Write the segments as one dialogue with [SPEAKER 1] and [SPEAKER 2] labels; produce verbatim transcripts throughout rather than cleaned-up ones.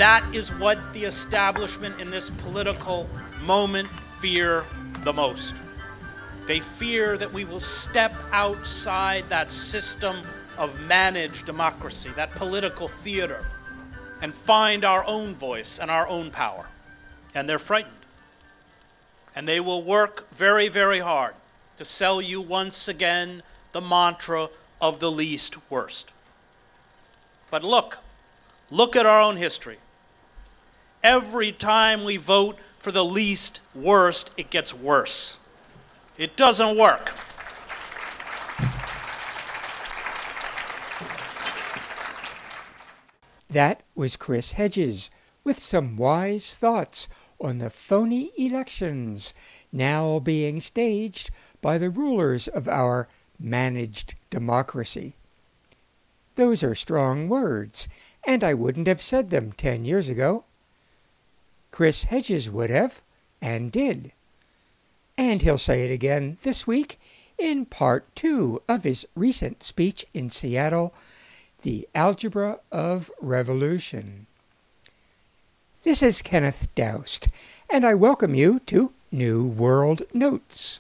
[SPEAKER 1] that is what the establishment in this political moment fear the most. They fear that we will step outside that system of managed democracy, that political theater, and find our own voice and our own power. And they're frightened. And they will work very, very hard to sell you once again the mantra of the least worst. But look, look at our own history. Every time we vote for the least worst, it gets worse. It doesn't work.
[SPEAKER 2] That was Chris Hedges with some wise thoughts on the phony elections now being staged by the rulers of our managed democracy. Those are strong words, and I wouldn't have said them ten years ago. Chris Hedges would have, and did. And he'll say it again this week in part two of his recent speech in Seattle, The Algebra of Revolution. This is Kenneth Daoust, and I welcome you to New World Notes.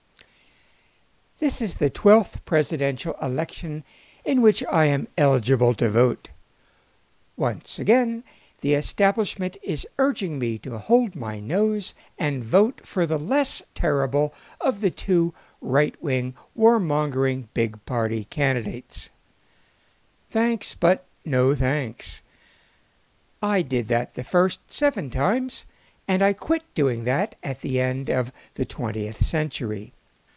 [SPEAKER 2] This is the twelfth presidential election in which I am eligible to vote. Once again, the establishment is urging me to hold my nose and vote for the less terrible of the two right-wing, warmongering big party candidates. Thanks, but no thanks. I did that the first seven times, and I quit doing that at the end of the twentieth century.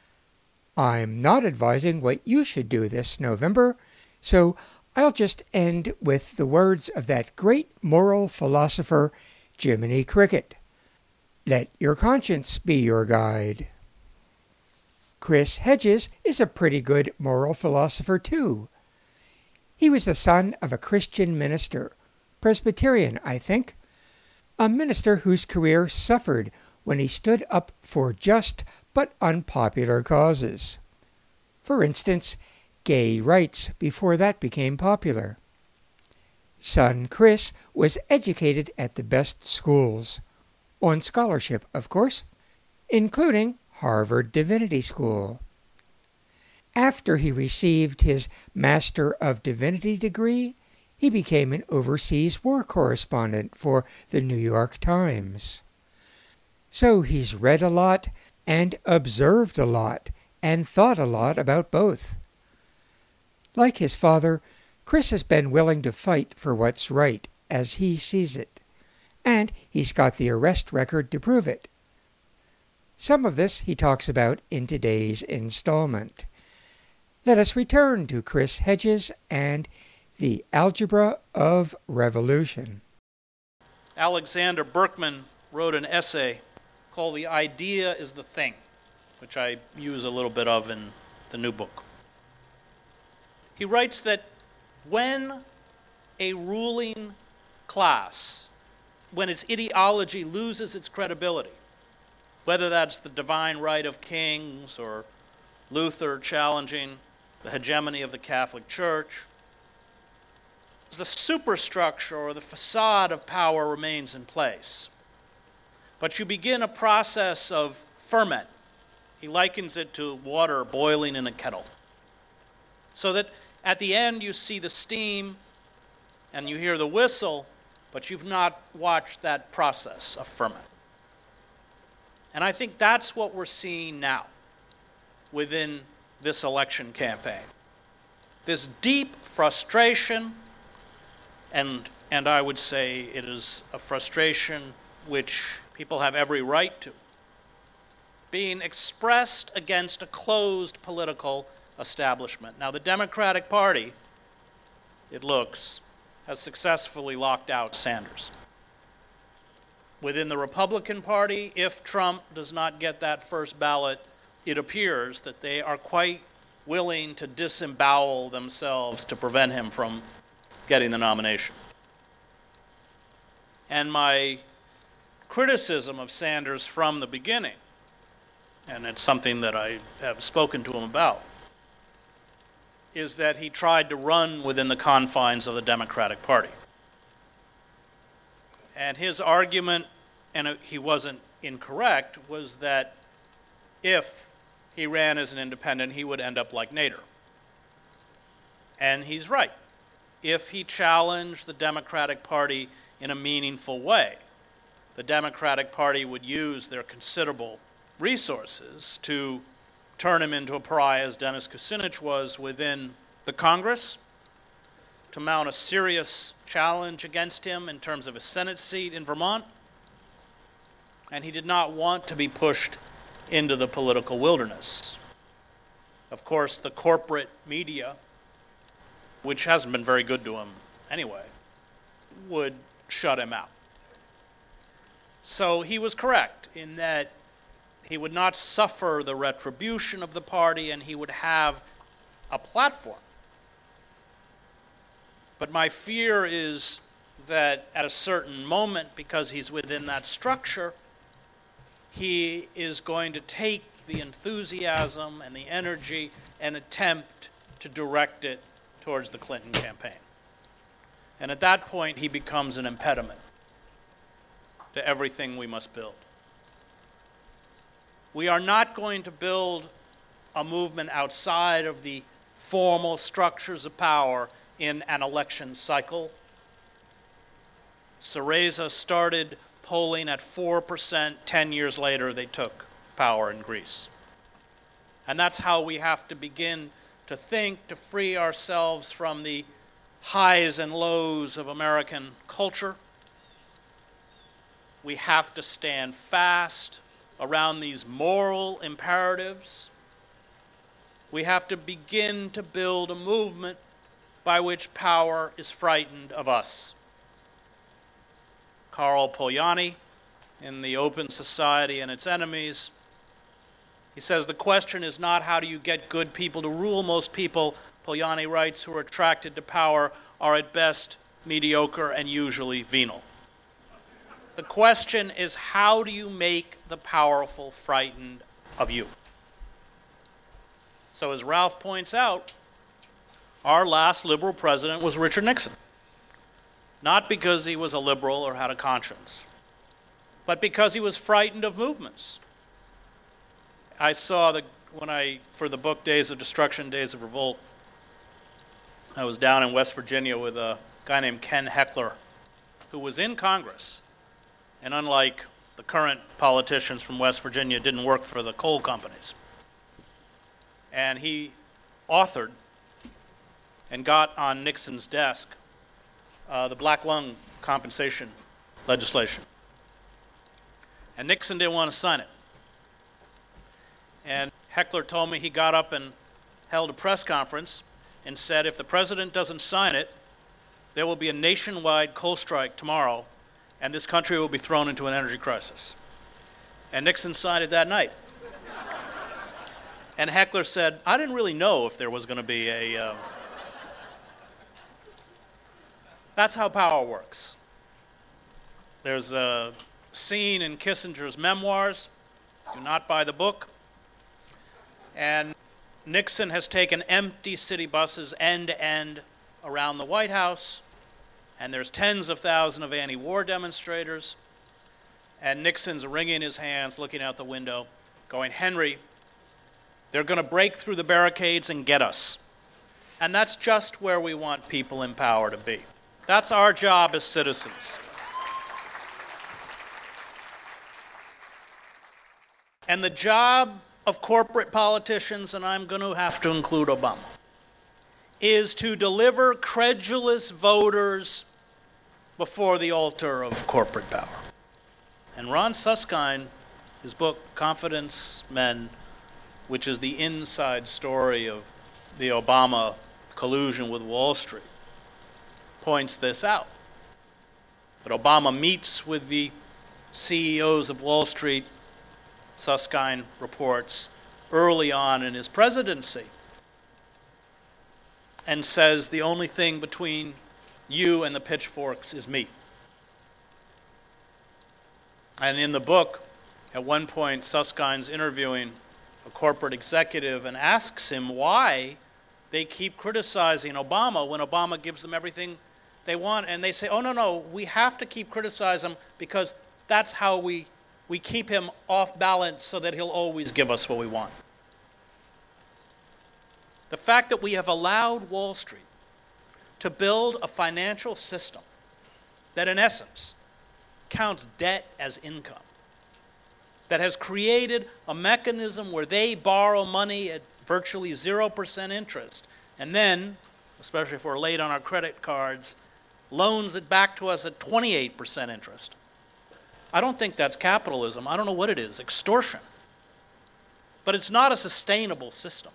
[SPEAKER 2] I'm not advising what you should do this November, so I'll just end with the words of that great moral philosopher, Jiminy Cricket. Let your conscience be your guide. Chris Hedges is a pretty good moral philosopher, too. He was the son of a Christian minister, Presbyterian, I think, a minister whose career suffered when he stood up for just but unpopular causes. For instance, gay rights before that became popular. Son Chris was educated at the best schools, on scholarship, of course, including Harvard Divinity School. After he received his Master of Divinity degree, he became an overseas war correspondent for the New York Times. So he's read a lot and observed a lot and thought a lot about both. Like his father, Chris has been willing to fight for what's right as he sees it, and he's got the arrest record to prove it. Some of this he talks about in today's installment. Let us return to Chris Hedges and The Algebra of Revolution.
[SPEAKER 1] Alexander Berkman wrote an essay called The Idea is the Thing, which I use a little bit of in the new book. He writes that when a ruling class, when its ideology loses its credibility, whether that's the divine right of kings or Luther challenging the hegemony of the Catholic Church, the superstructure or the facade of power remains in place. But you begin a process of ferment. He likens it to water boiling in a kettle. So that at the end you see the steam and you hear the whistle, but you've not watched that process of ferment. And I think that's what we're seeing now within this election campaign. This deep frustration, and, and I would say it is a frustration which people have every right to, being expressed against a closed political establishment. Now, the Democratic Party, it looks, has successfully locked out Sanders. Within the Republican Party, if Trump does not get that first ballot, it appears that they are quite willing to disembowel themselves to prevent him from getting the nomination. And my criticism of Sanders from the beginning, and it's something that I have spoken to him about, is that he tried to run within the confines of the Democratic Party. And his argument, and he wasn't incorrect, was that if he ran as an independent, he would end up like Nader. And he's right. If he challenged the Democratic Party in a meaningful way, the Democratic Party would use their considerable resources to turn him into a pariah, as Dennis Kucinich was within the Congress, to mount a serious challenge against him in terms of a Senate seat in Vermont, and he did not want to be pushed into the political wilderness. Of course, the corporate media, which hasn't been very good to him anyway, would shut him out. So he was correct in that he would not suffer the retribution of the party, and he would have a platform. But my fear is that at a certain moment, because he's within that structure, he is going to take the enthusiasm and the energy and attempt to direct it towards the Clinton campaign. And at that point, he becomes an impediment to everything we must build. We are not going to build a movement outside of the formal structures of power in an election cycle. Syriza started polling at four percent. Ten years later, they took power in Greece. And that's how we have to begin to think, to free ourselves from the highs and lows of American culture. We have to stand fast around these moral imperatives. We have to begin to build a movement by which power is frightened of us. Karl Polanyi, in The Open Society and Its Enemies, he says, the question is not how do you get good people to rule. Most people, Polanyi writes, who are attracted to power are at best mediocre and usually venal. The question is, how do you make the powerful frightened of you? So as Ralph points out, our last liberal president was Richard Nixon. Not because he was a liberal or had a conscience, but because he was frightened of movements. I saw the, when I, for the book Days of Destruction, Days of Revolt, I was down in West Virginia with a guy named Ken Heckler, who was in Congress, and unlike the current politicians from West Virginia, didn't work for the coal companies. And he authored and got on Nixon's desk uh, the black lung compensation legislation. And Nixon didn't want to sign it. And Heckler told me he got up and held a press conference and said, if the president doesn't sign it, there will be a nationwide coal strike tomorrow, and this country will be thrown into an energy crisis. And Nixon signed it that night. And Heckler said, I didn't really know if there was going to be a... Uh... That's how power works. There's a scene in Kissinger's memoirs, do not buy the book, and Nixon has taken empty city buses end to end around the White House, and there's tens of thousands of anti-war demonstrators, and Nixon's wringing his hands, looking out the window, going, Henry, they're going to break through the barricades and get us. And that's just where we want people in power to be. That's our job as citizens. And the job of corporate politicians, and I'm going to have to include Obama, is to deliver credulous voters before the altar of corporate power. And Ron Suskind, his book, Confidence Men, which is the inside story of the Obama collusion with Wall Street, points this out. That Obama meets with the C E Os of Wall Street, Suskind reports, early on in his presidency, and says the only thing between you and the pitchforks is me. And in the book, at one point, Suskind's interviewing a corporate executive and asks him why they keep criticizing Obama when Obama gives them everything They want, and they say, oh, no, no, we have to keep criticizing him because that's how we, we keep him off balance so that he'll always give us what we want. The fact that we have allowed Wall Street to build a financial system that, in essence, counts debt as income, that has created a mechanism where they borrow money at virtually zero percent interest, and then, especially if we're late on our credit cards, loans it back to us at twenty-eight percent interest. I don't think that's capitalism. I don't know what it is, extortion. But it's not a sustainable system.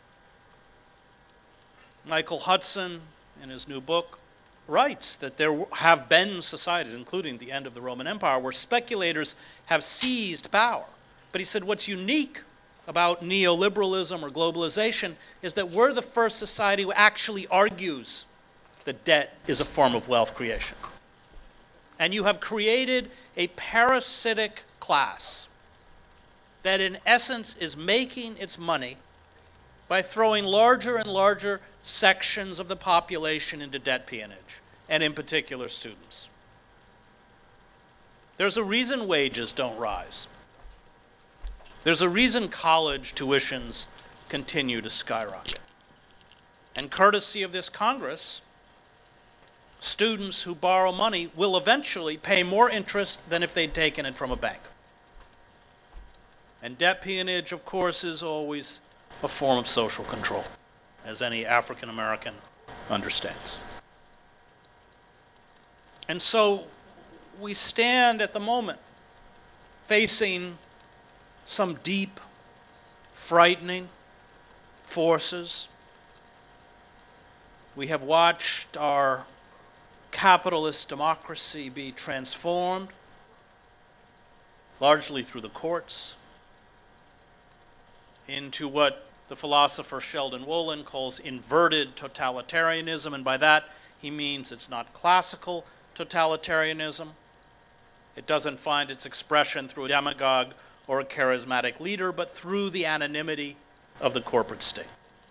[SPEAKER 1] Michael Hudson, in his new book, writes that there have been societies, including the end of the Roman Empire, where speculators have seized power. But he said what's unique about neoliberalism or globalization is that we're the first society who actually argues that debt is a form of wealth creation. And you have created a parasitic class that in essence is making its money by throwing larger and larger sections of the population into debt peonage, and in particular students. There's a reason wages don't rise. There's a reason college tuitions continue to skyrocket. And courtesy of this Congress, students who borrow money will eventually pay more interest than if they'd taken it from a bank. And debt peonage, of course, is always a form of social control, as any African American understands. And so we stand at the moment facing some deep, frightening forces. We have watched our capitalist democracy be transformed, largely through the courts, into what the philosopher Sheldon Wolin calls inverted totalitarianism, and by that he means it's not classical totalitarianism. It doesn't find its expression through a demagogue or a charismatic leader, but through the anonymity of the corporate state.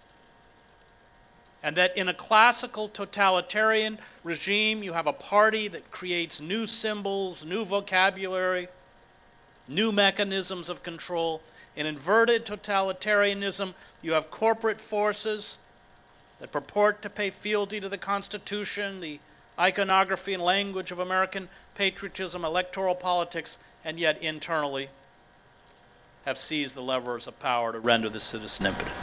[SPEAKER 1] And that in a classical totalitarian regime, you have a party that creates new symbols, new vocabulary, new mechanisms of control. In inverted totalitarianism, you have corporate forces that purport to pay fealty to the Constitution, the iconography and language of American patriotism, electoral politics, and yet internally have seized the levers of power to render the citizen impotent.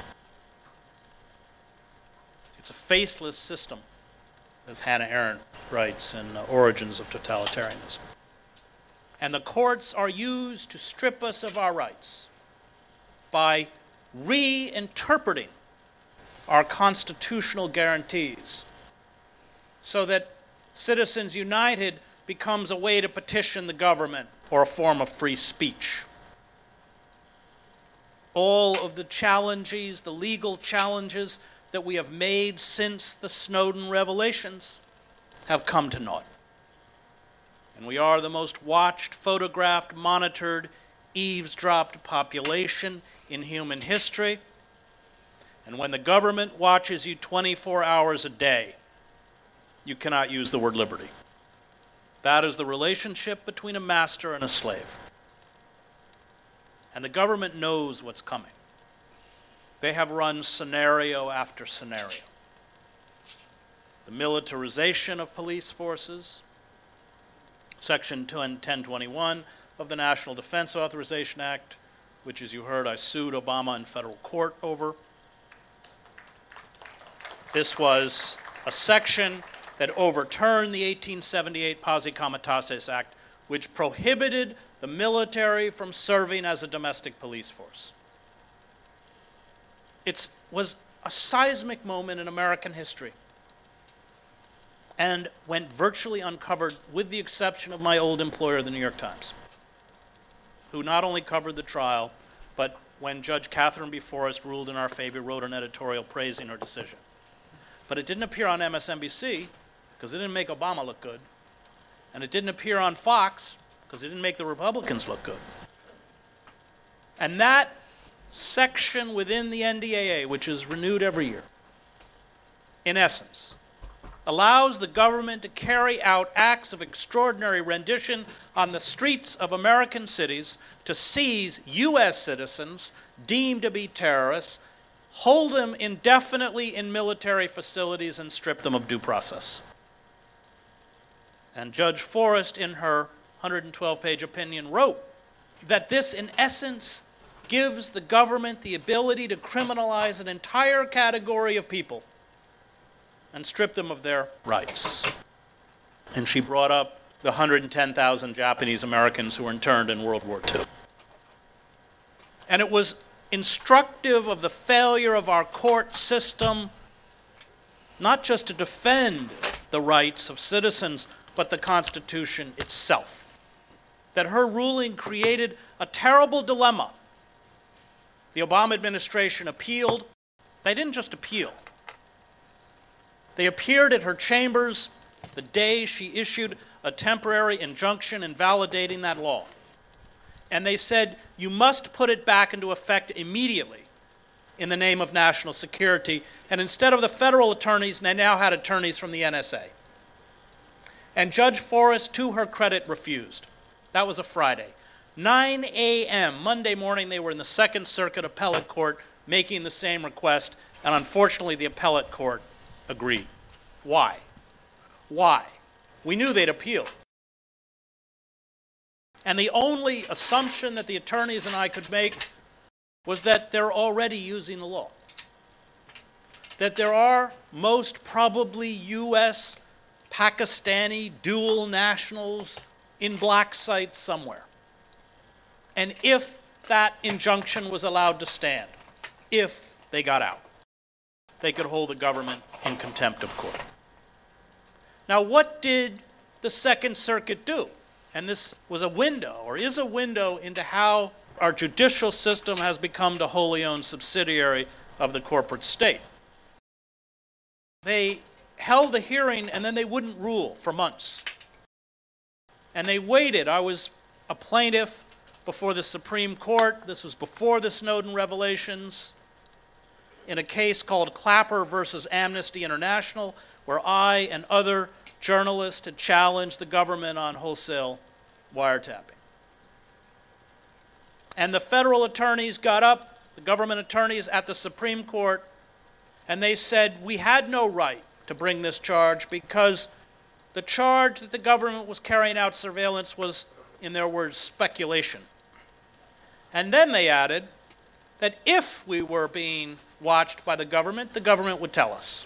[SPEAKER 1] It's a faceless system, as Hannah Arendt writes in uh, Origins of Totalitarianism. And the courts are used to strip us of our rights by reinterpreting our constitutional guarantees so that Citizens United becomes a way to petition the government or a form of free speech. All of the challenges, the legal challenges that we have made since the Snowden revelations have come to naught. And we are the most watched, photographed, monitored, eavesdropped population in human history. And when the government watches you twenty-four hours a day, you cannot use the word liberty. That is the relationship between a master and a slave. And the government knows what's coming. They have run scenario after scenario. The militarization of police forces, Section ten twenty-one of the National Defense Authorization Act, which, as you heard, I sued Obama in federal court over. This was a section that overturned the eighteen seventy-eight Paz y Comitatus Act, which prohibited the military from serving as a domestic police force. It was a seismic moment in American history and went virtually uncovered, with the exception of my old employer, the New York Times, who not only covered the trial, but when Judge Catherine B. Forrest ruled in our favor, wrote an editorial praising her decision. But it didn't appear on M S N B C because it didn't make Obama look good. And it didn't appear on Fox because it didn't make the Republicans look good. And that section within the N D A A, which is renewed every year, in essence, allows the government to carry out acts of extraordinary rendition on the streets of American cities to seize U S citizens deemed to be terrorists, hold them indefinitely in military facilities, and strip them of due process. And Judge Forrest, in her one hundred twelve page opinion, wrote that this, in essence, gives the government the ability to criminalize an entire category of people and strip them of their rights. And she brought up the one hundred ten thousand Japanese Americans who were interned in World War Two. And it was instructive of the failure of our court system not just to defend the rights of citizens, but the Constitution itself. That her ruling created a terrible dilemma. The Obama administration appealed. They didn't just appeal. They appeared at her chambers the day she issued a temporary injunction invalidating that law. And they said, you must put it back into effect immediately in the name of national security. And instead of the federal attorneys, they now had attorneys from the N S A. And Judge Forrest, to her credit, refused. That was a Friday. nine a.m. Monday morning, they were in the Second Circuit Appellate Court making the same request, and unfortunately the Appellate Court agreed. Why? Why? We knew they'd appeal. And the only assumption that the attorneys and I could make was that they're already using the law. That there are most probably U S Pakistani dual nationals in black sites somewhere. And if that injunction was allowed to stand, if they got out, they could hold the government in contempt of court. Now, what did the Second Circuit do? And this was a window, or is a window, into how our judicial system has become the wholly owned subsidiary of the corporate state. They held a hearing, and then they wouldn't rule for months. And they waited. I was a plaintiff before the Supreme Court. This was before the Snowden revelations, in a case called Clapper versus Amnesty International, where I and other journalists had challenged the government on wholesale wiretapping. And the federal attorneys got up, the government attorneys at the Supreme Court, and they said, we had no right to bring this charge because the charge that the government was carrying out surveillance was, in their words, speculation. And then they added that if we were being watched by the government, the government would tell us.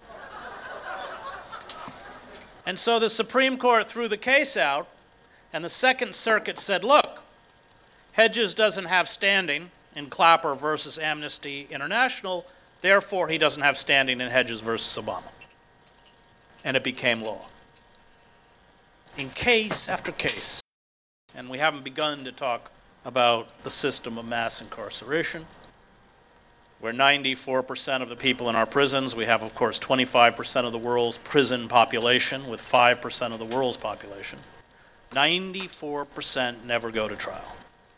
[SPEAKER 1] And so the Supreme Court threw the case out, and the Second Circuit said, look, Hedges doesn't have standing in Clapper versus Amnesty International, therefore he doesn't have standing in Hedges versus Obama. And it became law. In case after case, and we haven't begun to talk about the system of mass incarceration, where ninety-four percent of the people in our prisons, we have, of course, twenty-five percent of the world's prison population with five percent of the world's population. ninety-four percent never go to trial.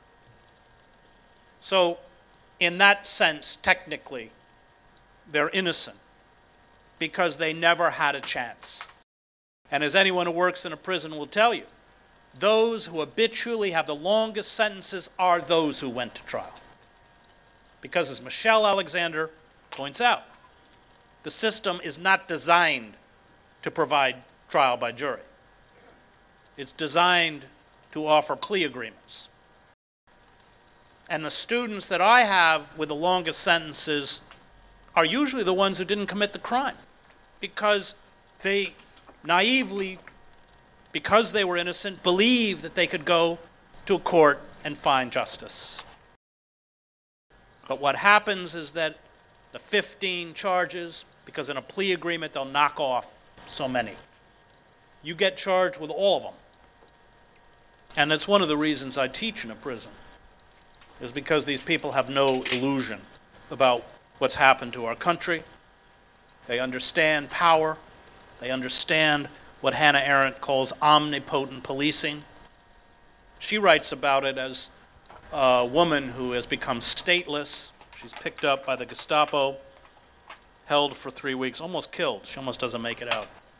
[SPEAKER 1] So, in that sense, technically, they're innocent because they never had a chance. And as anyone who works in a prison will tell you, those who habitually have the longest sentences are those who went to trial. Because as Michelle Alexander points out, the system is not designed to provide trial by jury. It's designed to offer plea agreements. And the students that I have with the longest sentences are usually the ones who didn't commit the crime because they naively, because they were innocent, believed that they could go to a court and find justice. But what happens is that the fifteen charges, because in a plea agreement they'll knock off so many, you get charged with all of them. And that's one of the reasons I teach in a prison, is because these people have no illusion about what's happened to our country. They understand power. They understand what Hannah Arendt calls omnipotent policing. She writes about it as a woman who has become stateless. She's picked up by the Gestapo, held for three weeks, almost killed. She almost doesn't make it out.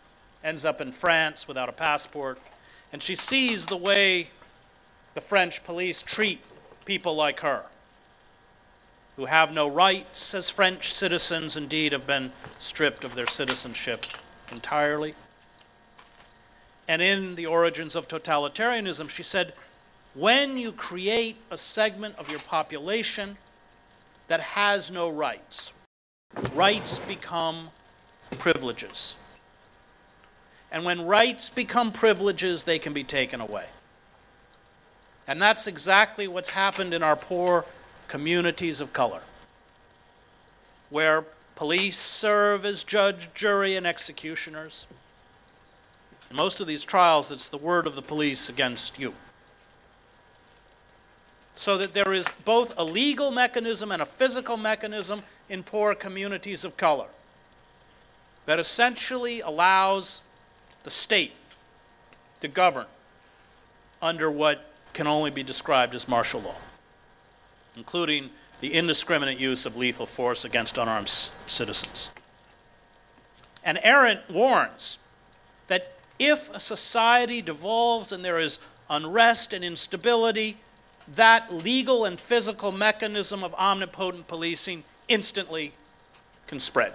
[SPEAKER 1] ends up in France without a passport, and she sees the way the French police treat people like her, who have no rights as French citizens, indeed have been stripped of their citizenship entirely. And in The Origins of Totalitarianism, she said, when you create a segment of your population that has no rights, rights become privileges. And when rights become privileges, they can be taken away. And that's exactly what's happened in our poor communities of color, where police serve as judge, jury, and executioners. In most of these trials, it's the word of the police against you. So that there is both a legal mechanism and a physical mechanism in poor communities of color that essentially allows the state to govern under what can only be described as martial law, including the indiscriminate use of lethal force against unarmed citizens. And Arendt warns that if a society devolves and there is unrest and instability, that legal and physical mechanism of omnipotent policing instantly can spread.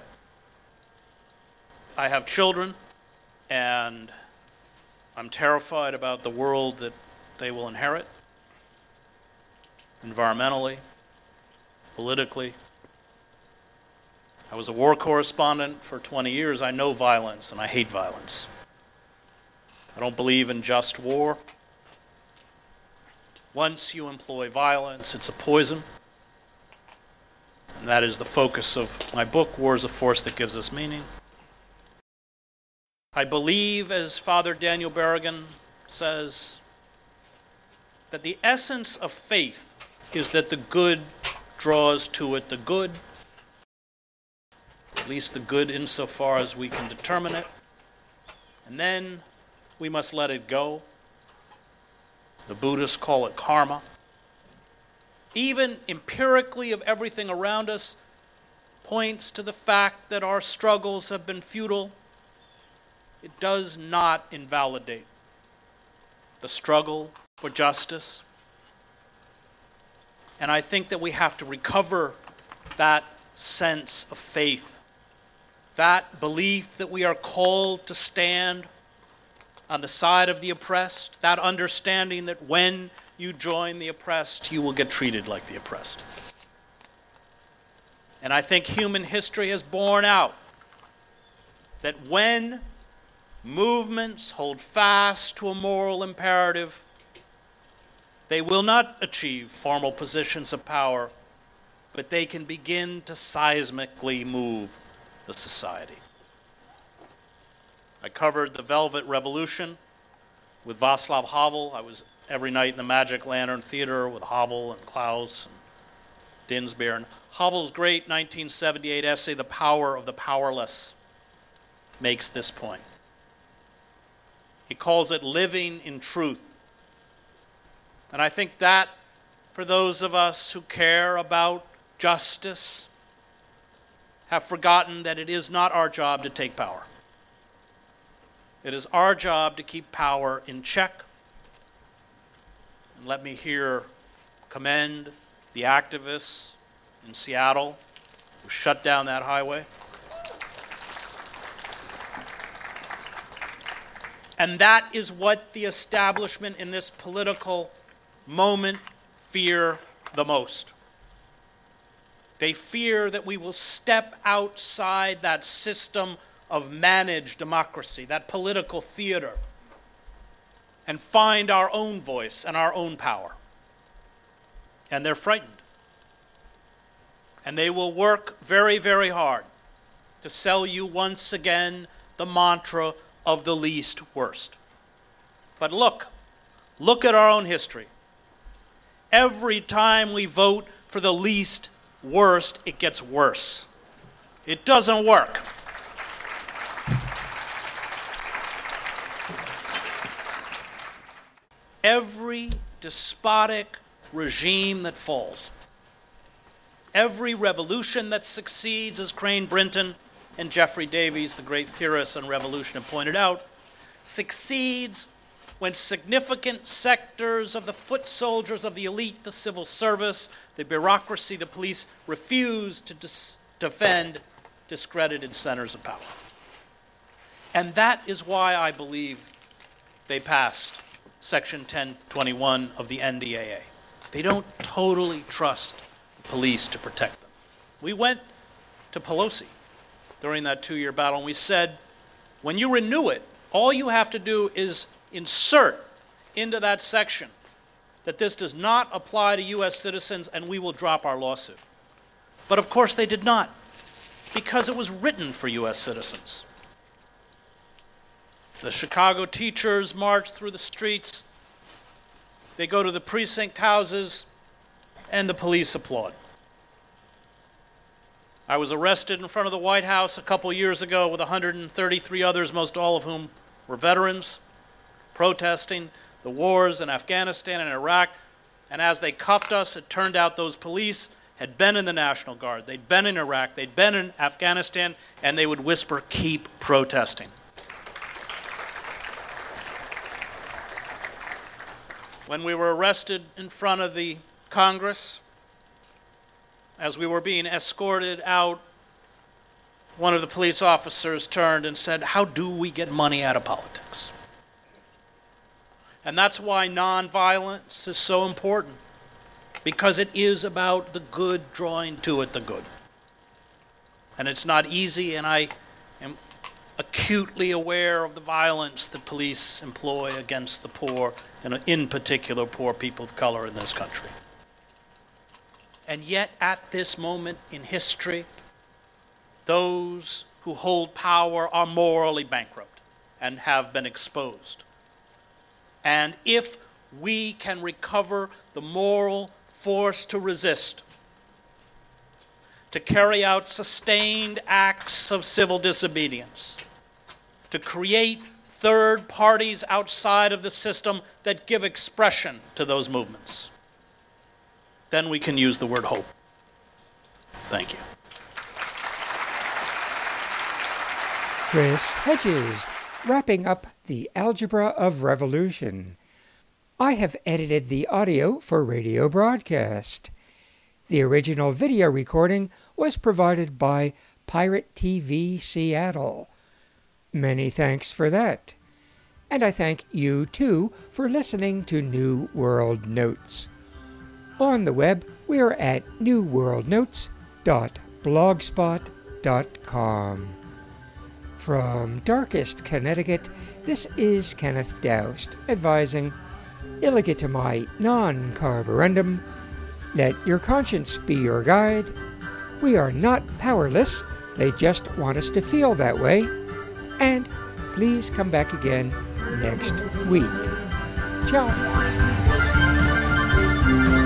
[SPEAKER 1] I have children, and I'm terrified about the world that they will inherit, environmentally, politically. I was a war correspondent for twenty years. I know violence, and I hate violence. I don't believe in just war. Once you employ violence, it's a poison. And that is the focus of my book, War is a Force That Gives Us Meaning. I believe, as Father Daniel Berrigan says, that the essence of faith is that the good draws to it the good, at least the good insofar as we can determine it, and then we must let it go. The Buddhists call it karma. Even empirically of everything around us points to the fact that our struggles have been futile. It does not invalidate the struggle for justice. And I think that we have to recover that sense of faith, that belief that we are called to stand on the side of the oppressed, that understanding that when you join the oppressed, you will get treated like the oppressed. And I think human history has borne out that when movements hold fast to a moral imperative, they will not achieve formal positions of power, but they can begin to seismically move the society. I covered the Velvet Revolution with Václav Havel. I was every night in the Magic Lantern Theater with Havel and Klaus and Dinsmore. And Havel's great nineteen seventy-eight essay, The Power of the Powerless, makes this point. He calls it living in truth. And I think that, for those of us who care about justice, have forgotten that it is not our job to take power. It is our job to keep power in check. And let me here commend the activists in Seattle who shut down that highway. And that is what the establishment in this political moment fear the most. They fear that we will step outside that system of managed democracy, that political theater, and find our own voice and our own power. And they're frightened. And they will work very, very hard to sell you once again the mantra of the least worst. But look, look at our own history. Every time we vote for the least worst, it gets worse. It doesn't work. Every despotic regime that falls, every revolution that succeeds, as Crane Brinton and Jeffrey Davies, the great theorist on revolution, have pointed out, succeeds when significant sectors of the foot soldiers of the elite, the civil service, the bureaucracy, the police, refuse to dis- defend discredited centers of power. And that is why I believe they passed Section ten twenty-one of the N D A A. They don't totally trust the police to protect them. We went to Pelosi during that two-year battle, and we said, when you renew it, all you have to do is insert into that section that this does not apply to U S citizens, and we will drop our lawsuit. But of course they did not, because it was written for U S citizens. The Chicago teachers march through the streets. They go to the precinct houses, and the police applaud. I was arrested in front of the White House a couple years ago with one hundred thirty-three others, most all of whom were veterans, protesting the wars in Afghanistan and Iraq. And as they cuffed us, it turned out those police had been in the National Guard, they'd been in Iraq, they'd been in Afghanistan, and they would whisper, "Keep protesting." When we were arrested in front of the Congress, as we were being escorted out, one of the police officers turned and said, "How do we get money out of politics?" And that's why nonviolence is so important, because it is about the good drawing to it the good. And it's not easy, and I am acutely aware of the violence that police employ against the poor, and in particular poor people of color in this country. And yet, at this moment in history, those who hold power are morally bankrupt and have been exposed. And if we can recover the moral force to resist, to carry out sustained acts of civil disobedience, to create third parties outside of the system that give expression to those movements, then we can use the word hope. Thank you.
[SPEAKER 2] Chris Hedges, wrapping up the Algebra of Revolution. I have edited the audio for radio broadcast. The original video recording was provided by Pirate T V Seattle. Many thanks for that. And I thank you, too, for listening to New World Notes. On the web, we are at new world notes dot blogspot dot com. From darkest Connecticut, this is Kenneth Doust, advising, illegitimi non carborundum, let your conscience be your guide. We are not powerless, they just want us to feel that way. And please come back again next week. Ciao.